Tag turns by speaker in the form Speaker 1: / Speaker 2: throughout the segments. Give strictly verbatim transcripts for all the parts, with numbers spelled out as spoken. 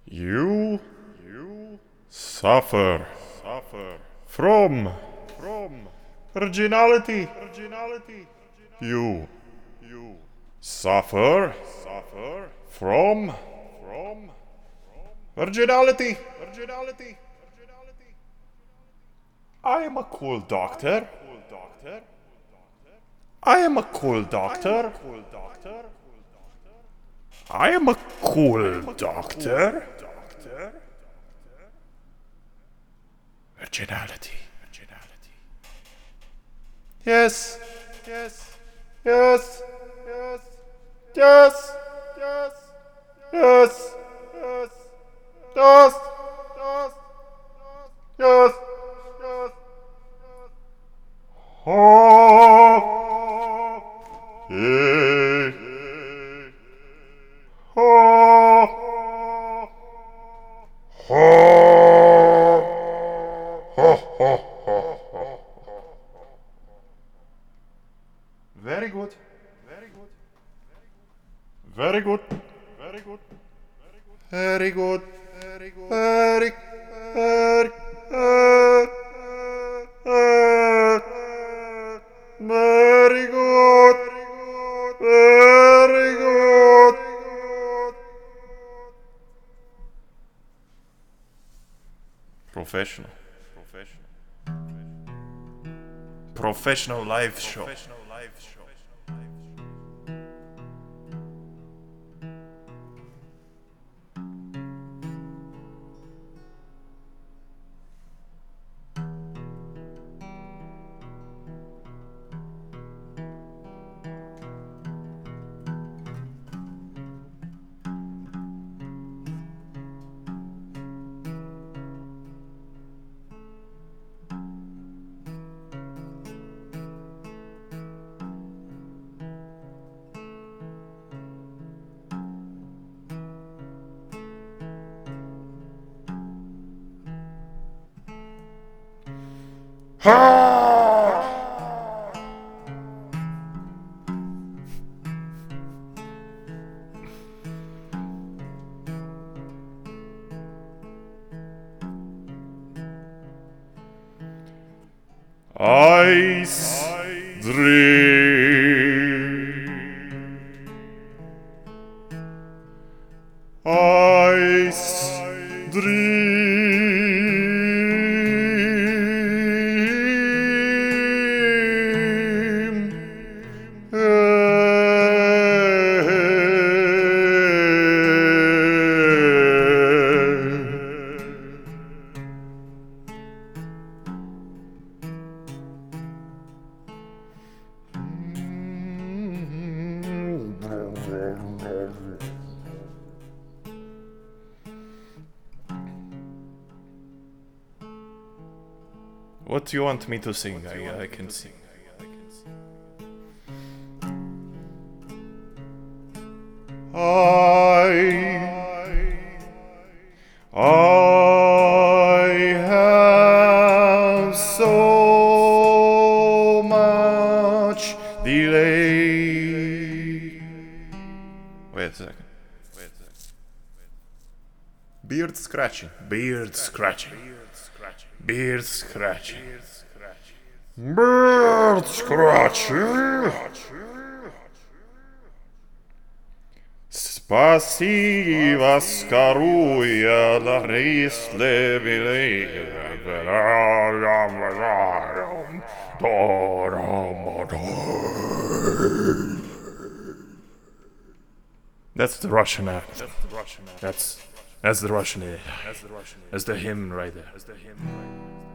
Speaker 1: You, you suffer, suffer from, from originality, originality. You, you suffer, suffer from, from originality, originality. I am a cool doctor. I am a cool doctor. I am a cool doctor. Originality. Originality. Yes. Yes. Yes. Yes. Yes. Yes. Yes. Yes. Yes. Yes. Yes. Yes. Oh. Yeah. Oh. Very good. Very good. Very good. Very good. Very good. Very good. Very very very good. Very good. Professional. Professional. Professional live show. Professional live show. Ice dream. Ice dream. What do you want me to sing? I, I can sing. I I have so much delay. Wait a second. Wait a second. Beard scratching. Beard scratching. Beard scratching. Beard scratching. Спасибо, скоруя, дарис левилей. That's the Russian act. That's that's the Russian act. That's the hymn right there. That's the hymn right there.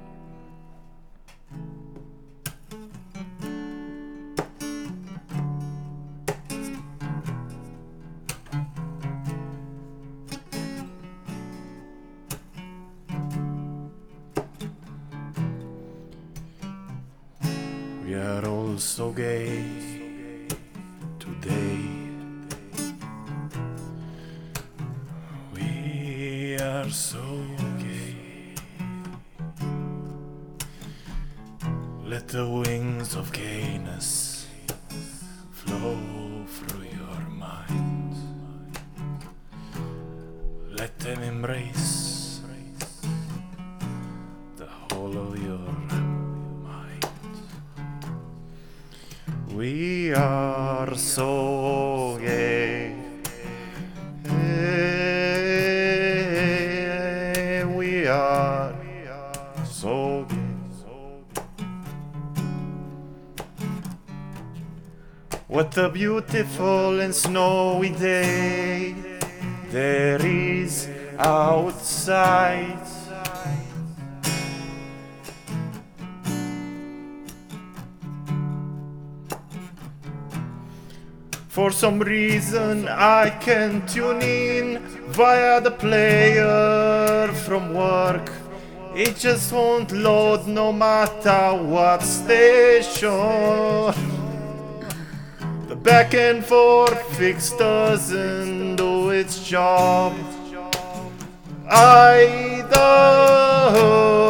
Speaker 1: We are all so gay today. We are so gay. Let the wings of gayness flow through your mind. Let them embrace the whole of your mind. We are so gay. Hey, we are so gay. What a beautiful and snowy day there is outside. For some reason I can tune in via the player from work. It just won't load no matter what station. The back and forth fix doesn't do its job either.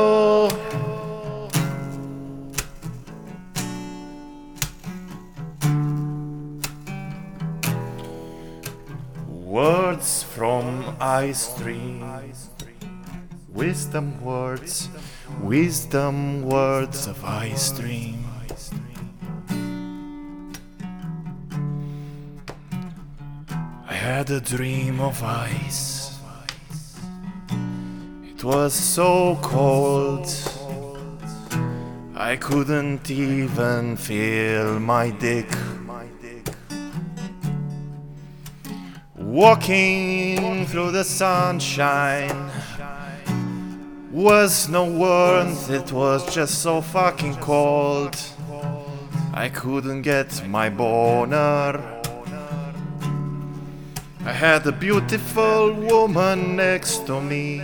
Speaker 1: Words from iStream, wisdom words, wisdom words of iStream. I had a dream of ice. It was so cold, I couldn't even feel my dick. Walking through the sunshine was no warmth, it was just so fucking cold. I couldn't get my boner. I had a beautiful woman next to me,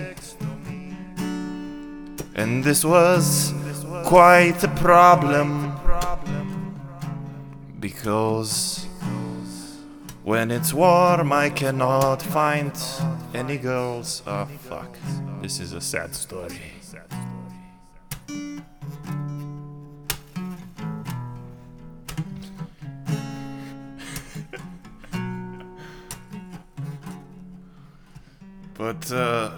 Speaker 1: and this was quite a problem, because when it's warm I cannot find any girls. Oh fuck, this is a sad story. But uh,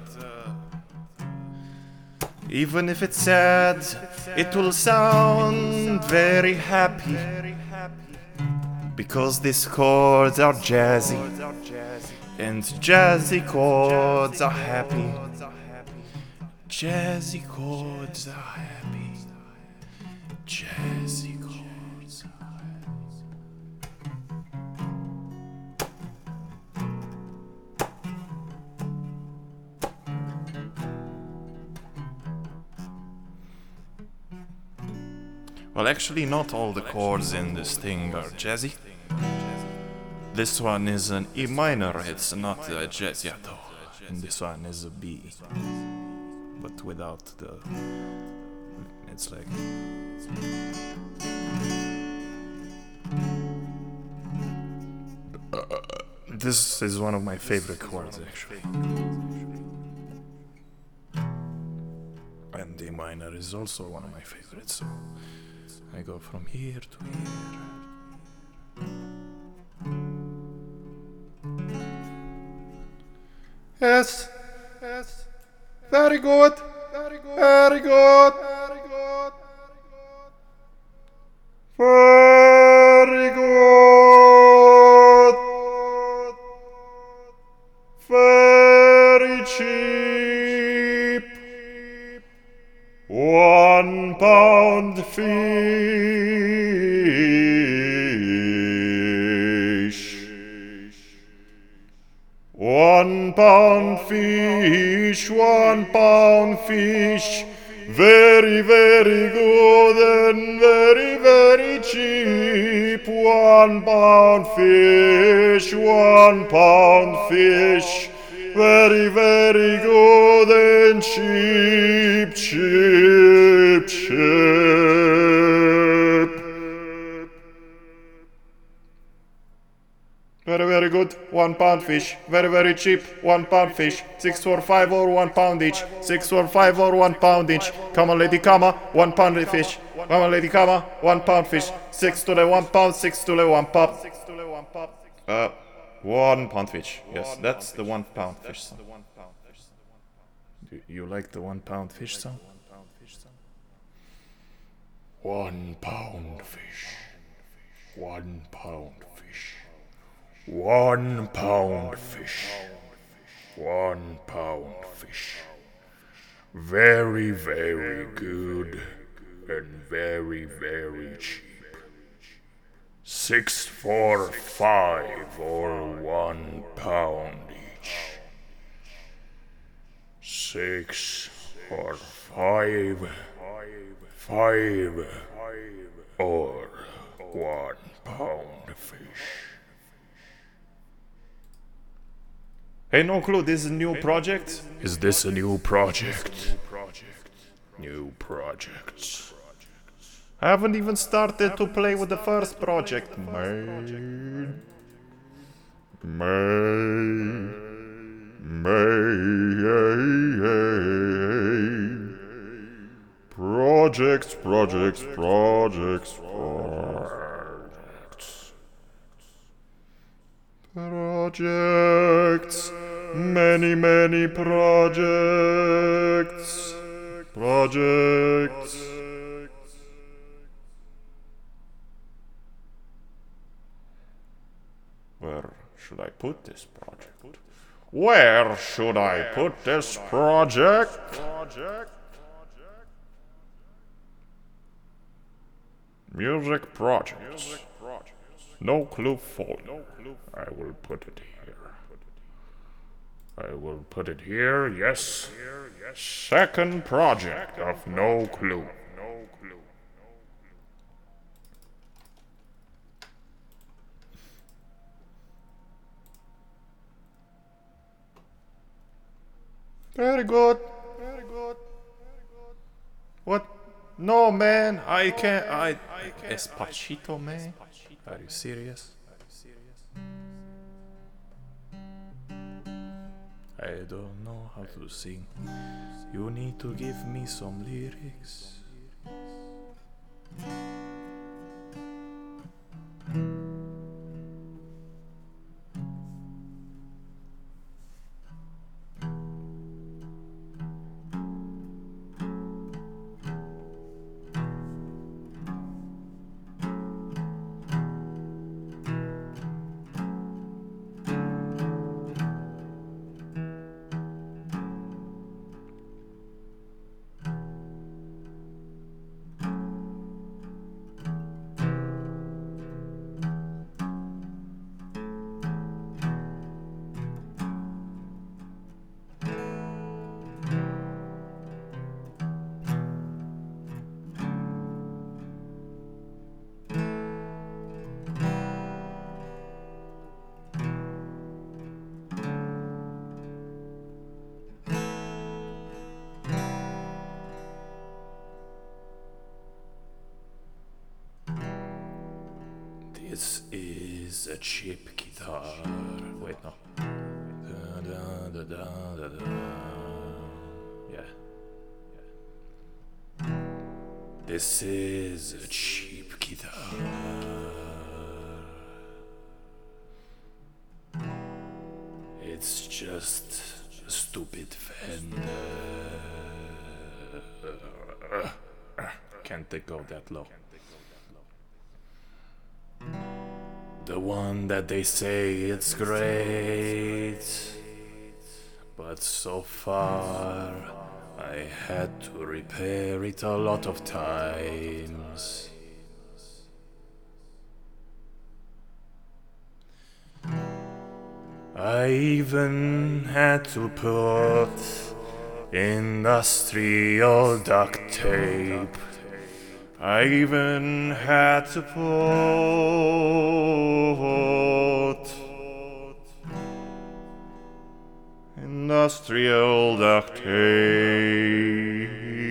Speaker 1: even if it's sad, it will sound very happy, because these chords are jazzy, and jazzy chords are happy. Jazzy chords are happy. Jazzy chords are happy. Well, actually, not all the chords in this thing are jazzy. This one is an E minor, it's not a jazzy at all. And this one is a B, but without the... it's like... Uh, this is one of my favorite chords, actually. And D minor is also one of my favorites, so I go from here to here. Yes, yes, very good, very good, very good, very good, very good, very cheap, one pound fish. One pound fish, one pound fish, very, very good and very, very cheap. One pound fish, one pound fish, very, very good and cheap, cheap, cheap. Very, very good. One pound fish. Very, very cheap. One pound fish. Six for five or one pound each. Six for five or one pound each. Come on, lady, come on. One pound fish. Come on, lady, come on. One pound fish. Six to the one pound. Six to the one pop. Uh, One pound fish. Yes, that's the one pound fish song. Do you like the one pound fish song? One pound fish. One pound fish. One pound fish. One pound fish. Very, very good and very, very cheap. Six for five or one pound each. Six or five, five or one pound fish. Hey, no clue, this is a new project? Is this a new project? New projects. I haven't even started to play with the first project, man. May, May, projects, projects, projects, projects, projects, many, many projects, projects. Where should I put this project? Where should I put this project? Music projects. No clue folder. I will put it here. I will put it here, yes. Second project of no clue. Very good. Very good. What? No, man. I can't. I. Espacito, man. Are you serious? I don't know how to sing. You need to give me some lyrics. This is a cheap guitar. Wait, no. Da, da, da, da, da, da. Yeah. Yeah. This is a cheap guitar. It's just a stupid Fender. Can't they go that low? The one that they say it's great, but so far I had to repair it a lot of times. I even had to put industrial duct tape. I even had to put industrial duct tape.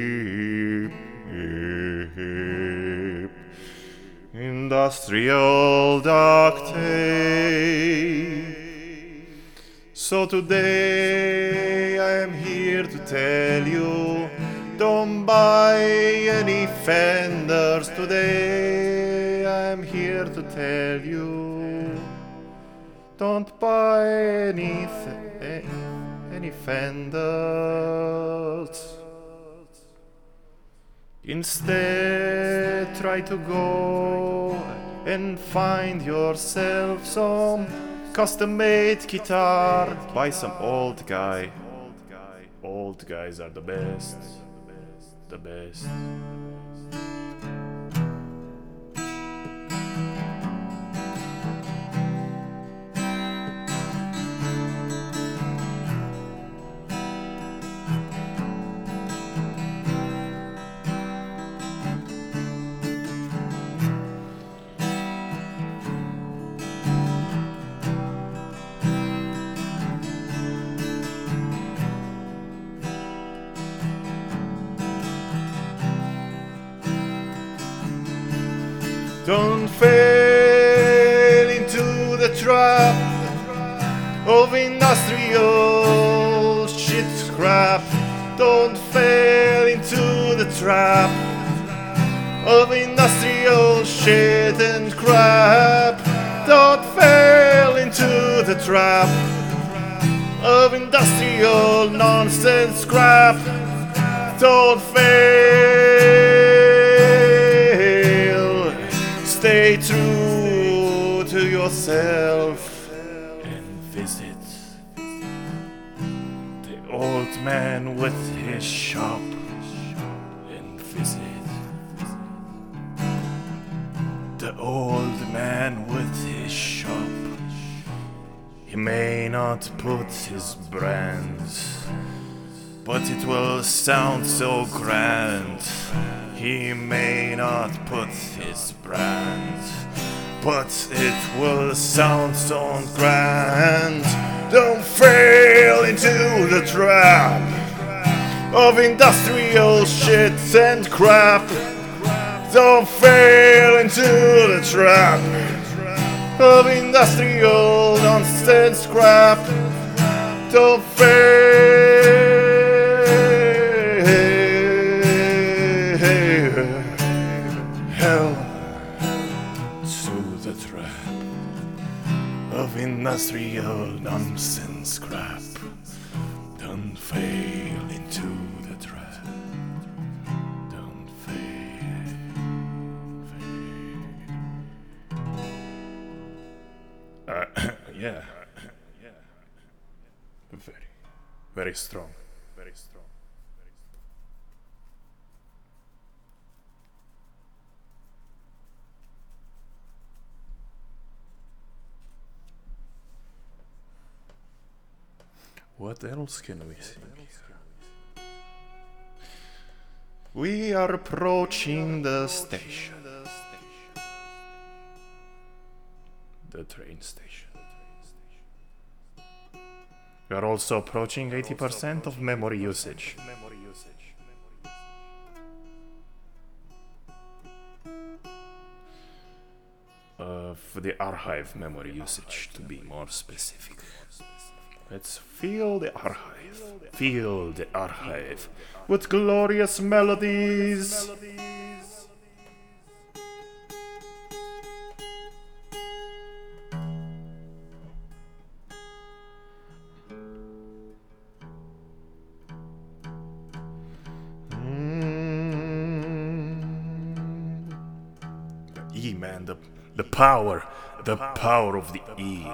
Speaker 1: Industrial duct tape. So today I am here to tell you, don't buy any Fenders today. I'm here to tell you, Don't buy any, th- any fenders. Instead, try to go and find yourself some custom-made guitar by some old guy. Old guys are the best. The best. Don't fall into the trap of industrial shit crap. Don't fall into the trap of industrial shit and crap. Don't fall into the trap of industrial nonsense crap. Don't fail. Stay true to yourself and visit the old man with his shop and visit the old man with his shop. He may not put his brands, but it will sound so grand. He may not put his brand, but it will sound so grand. Don't fall into the trap of industrial shit and crap. Don't fall into the trap of industrial nonsense crap. Don't fall. Hell to the trap of industrial nonsense crap. Don't fail into the trap. Don't fail. fail. Uh, yeah. Very, very strong. Very strong. What else can we sing here? We are approaching the station. The train station. We are also approaching eighty percent of memory usage. Of the archive memory usage, to be more specific. Let's feel the archive, feel the archive with glorious melodies. Mm. The E, man, the, the power, the power of the E.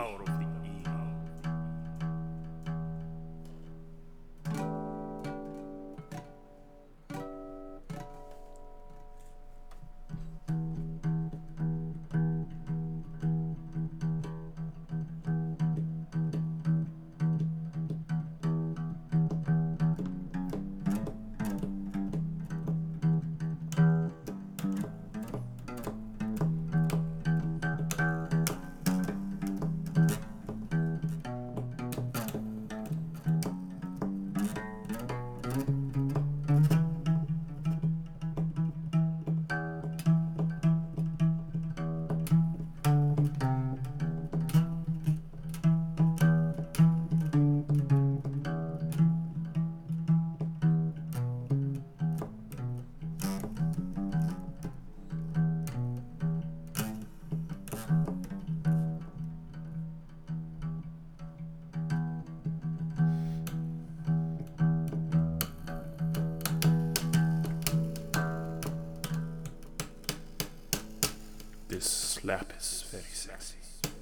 Speaker 1: this slap is very sexy.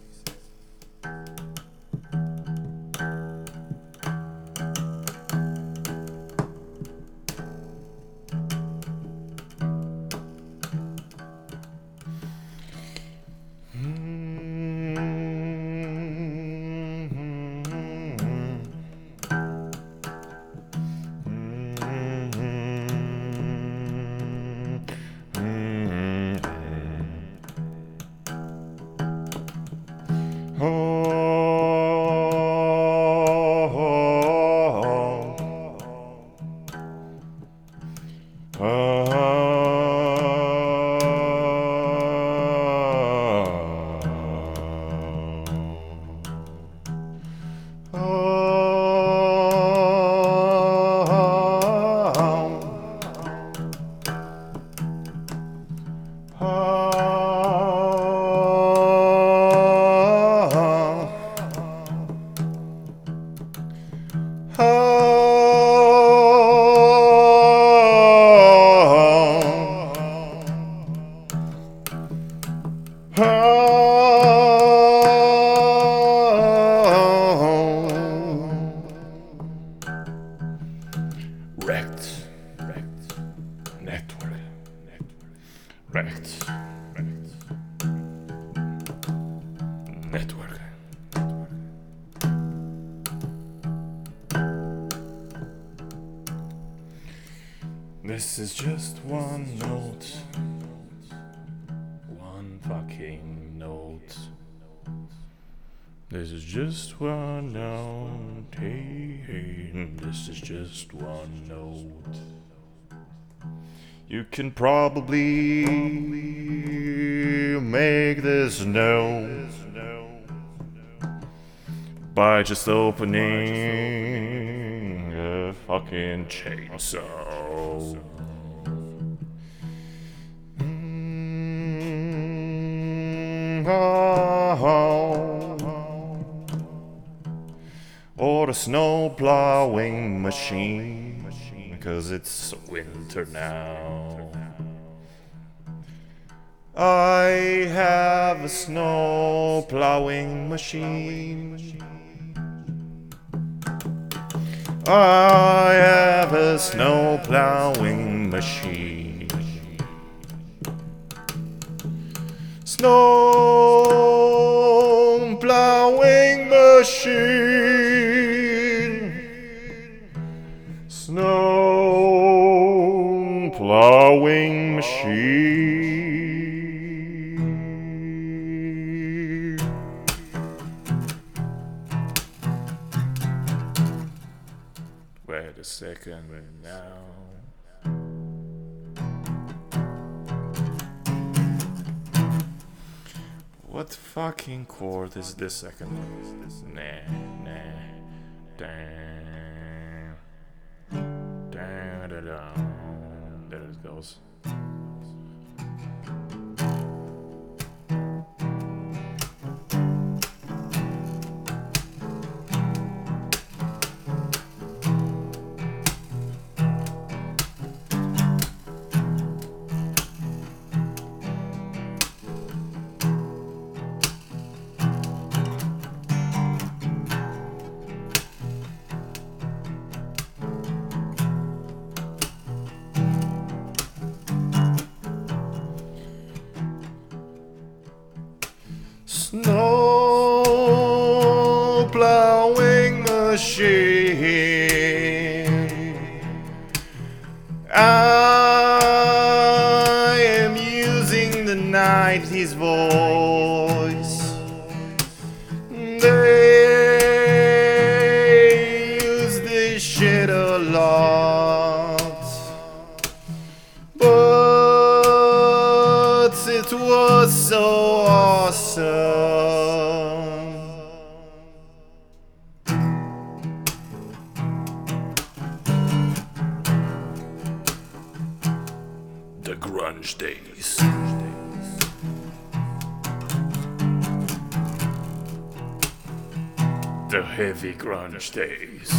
Speaker 1: Wrecked, wrecked, network, wrecked, wrecked, network. This is just one note, one fucking note. This is just one note, hey, hey, this is just one note. You can probably make this note by just opening a fucking chainsaw. Mm, oh. Or a snow plowing machine, cause it's winter now. I have a snow plowing machine. I have a snow plowing machine. Snow plowing machine. Snow plowing machine. Wait a second now. What fucking chord is this second one? Nah, nah, damn, damn, da, da. There it goes. Snow plowing machine. I am using the nineties voice. They use this shit a lot, but it was so awesome. The grunge days. The heavy grunge days.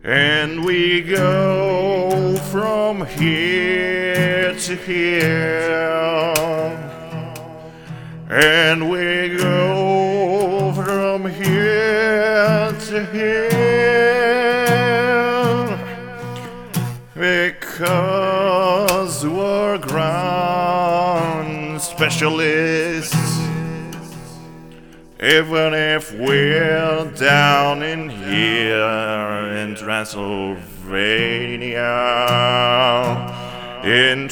Speaker 1: And we go from here to here, and we go from here to here, because we're ground specialists. Even if we're down in here in Transylvania, in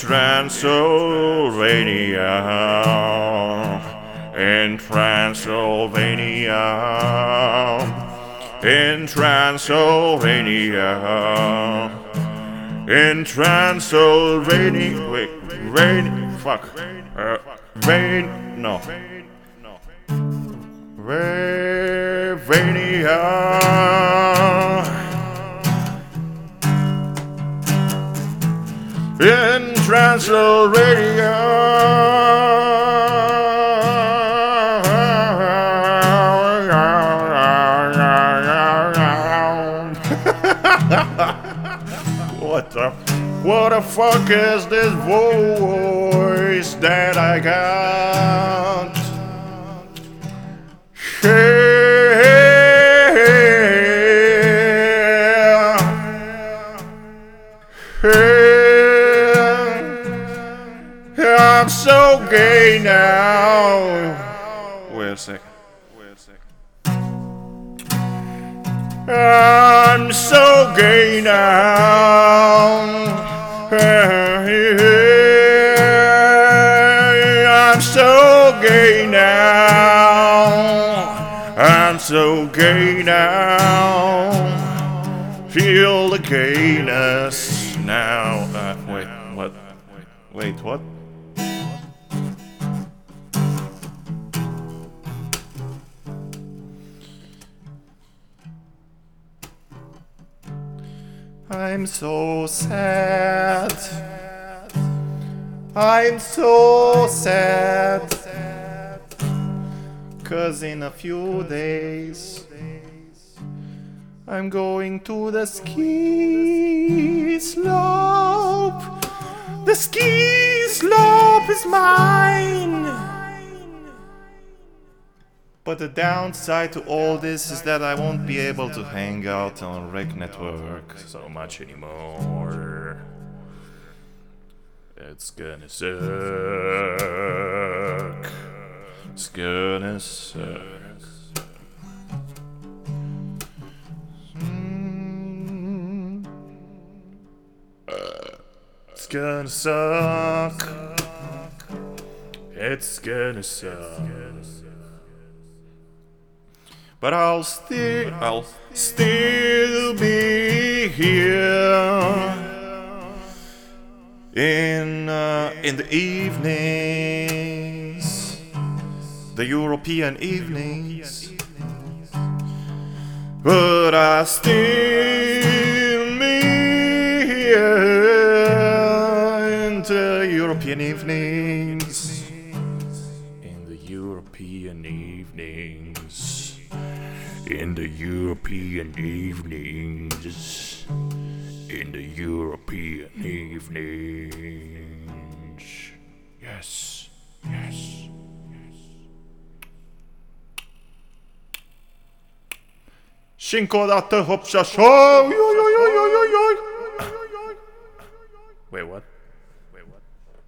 Speaker 1: Transylvania, in Transylvania, in Transylvania, in Transylvania, wait, rain, fuck, uh, rain, no. Ravania, in Transylvania, what the, what the fuck is this voice that I got? I'm so gay now. Wait a second. Wait a second. I'm so gay now. I'm so gay now. I'm so gay now. Feel the gayness now. Uh, wait, what? Wait, what? I'm so sad. I'm so sad. 'Cause in a few days I'm going to the ski slope. The ski slope is mine. But the downside to all this is that I won't be able to hang out on Rec Network so much anymore. It's gonna suck. It's gonna suck. Mm. It's gonna suck. It's gonna suck. But I'll still, I'll still be here in uh, in the evenings, the European evenings. But I still be here in the European evenings, in the European evenings. In the European evenings, in the European evenings, yes, yes, yes. Cinco date hopsa show. Wait, what? Wait, what?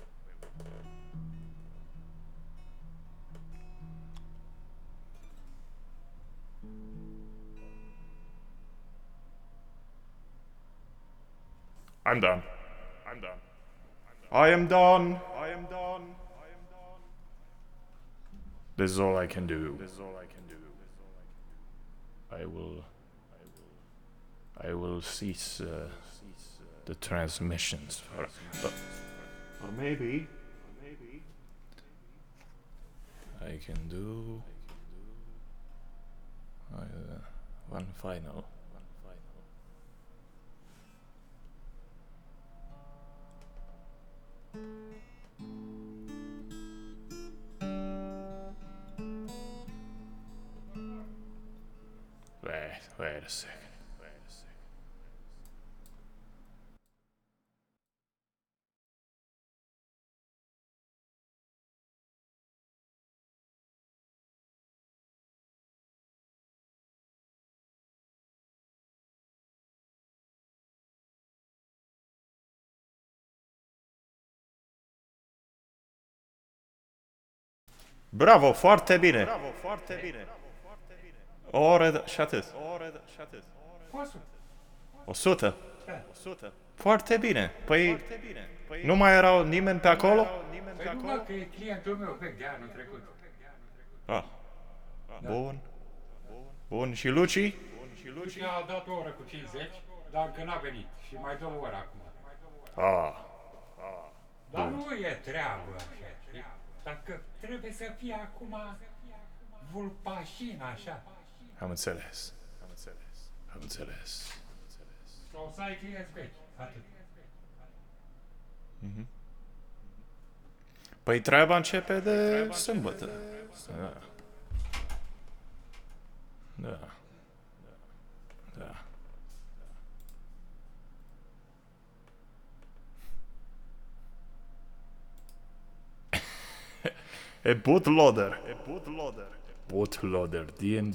Speaker 1: I'm done. I'm done. I am done. I am done. I am done. This is all I can do. This is all I can do. I will. I will cease uh, the transmissions for. But, or maybe. Maybe. I can do. Uh, one final. Wait, wait a second. Wait a second. Bravo, foarte bine. Bravo, foarte bine. O oră și atât. O oră și atât. O sută. O sută. Foarte bine. Păi, nu mai erau nimeni pe acolo?
Speaker 2: Păi nu, mă, că e clientul meu vechi de anul trecut.
Speaker 1: Ah. Bun. Bun. Și Luci?
Speaker 2: Luci a dat o oră cu cincizeci, dar încă n-a venit și mai dă o oră acum.
Speaker 1: Ah.
Speaker 2: Dar nu e treabă așa, știi? Dacă trebuie să fie acum vulpașin așa.
Speaker 1: Am înțeles. Am înțeles. Am înțeles.
Speaker 2: Sau să ai clienți vechi, atât.
Speaker 1: Păi treaba începe de sâmbătă. Da. Da. Da. E bootloader. E bootloader. Bootloader D and B.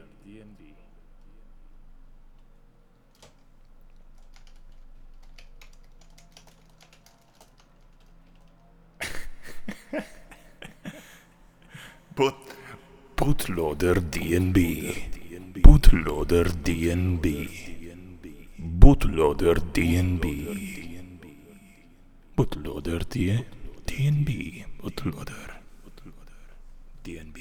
Speaker 1: Boot Bootloader D and B. Bootloader D and B. Bootloader D and B. Bootloader D D and B. Bootloader D and B.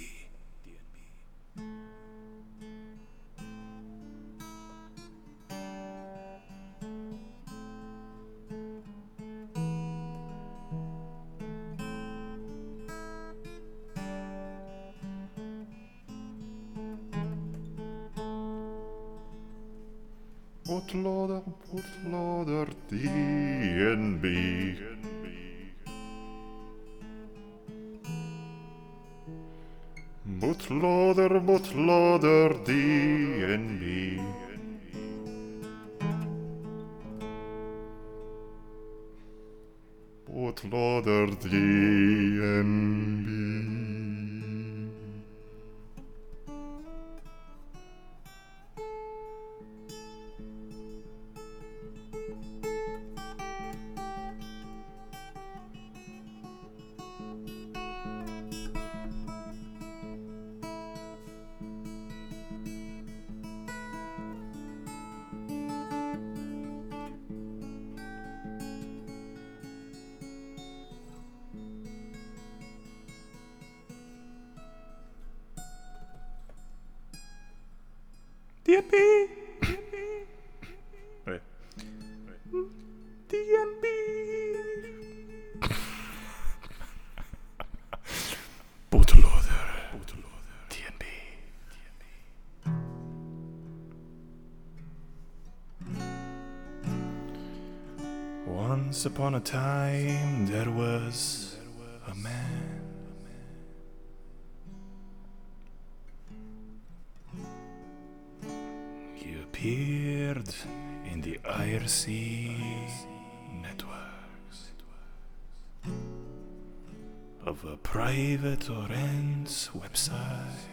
Speaker 1: Bootloader, bootloader, D and B. Bootloader, bootloader, D and B. Bootloader, D and B. D and B. Wait. D and B. Bootloader. Bootloader. D and B. Once upon a time there was a man. He appeared in the I R C networks of a private Orange website.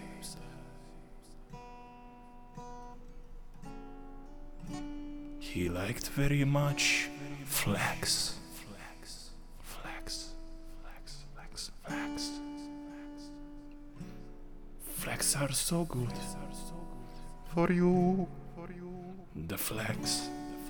Speaker 1: He liked very much flax. Flax. Flax. Flax. Flax. Flax. Flax are so good for you. The flags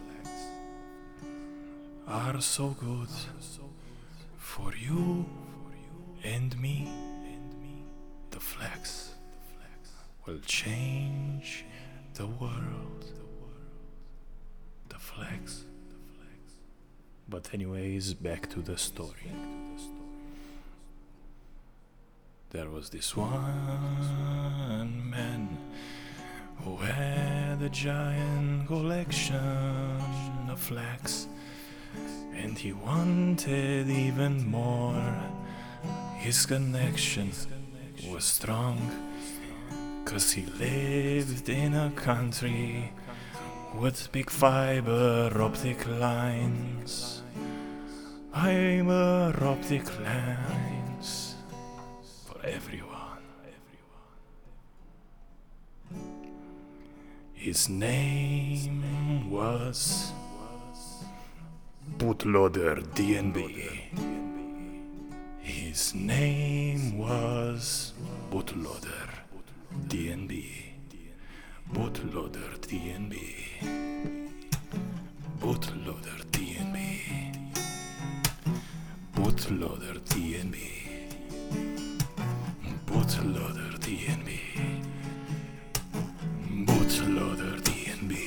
Speaker 1: are so good for you and me. The flags will change the world. The flags. But anyways, back to the story. There was this one man who had a giant collection of flags, and he wanted even more. His connection was strong, 'cause he lived in a country with big fiber optic lines. Fiber optic lines for everyone. His name was Bootloader D and B. He His name was Bootloader D N B. Bootloader D N B. Bootloader D N B. Bootloader D N B. Bootloader D N B. Bootloader D N B.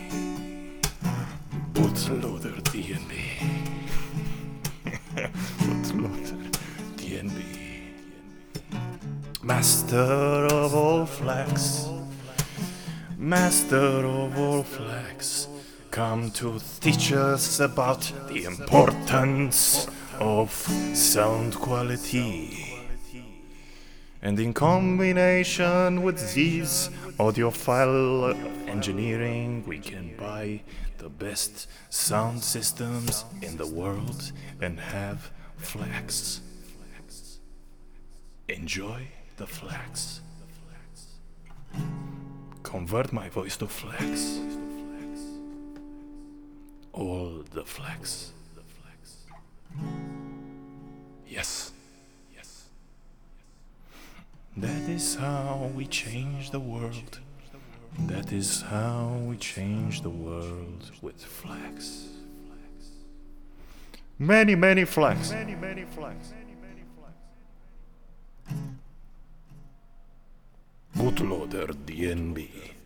Speaker 1: Bootloader D N B. Bootloader D N B. Master of all flags. Master of all flags. Come to teach us about the importance of sound quality. And in combination with these audiophile engineering, we can buy the best sound systems in the world and have flags. Enjoy the flags. Convert my voice to flags. All the flags. Yes. Yes. That is how we change the world. That is how we change the world with flags. Many, many flags. Many, many flags. Bootloader D N B.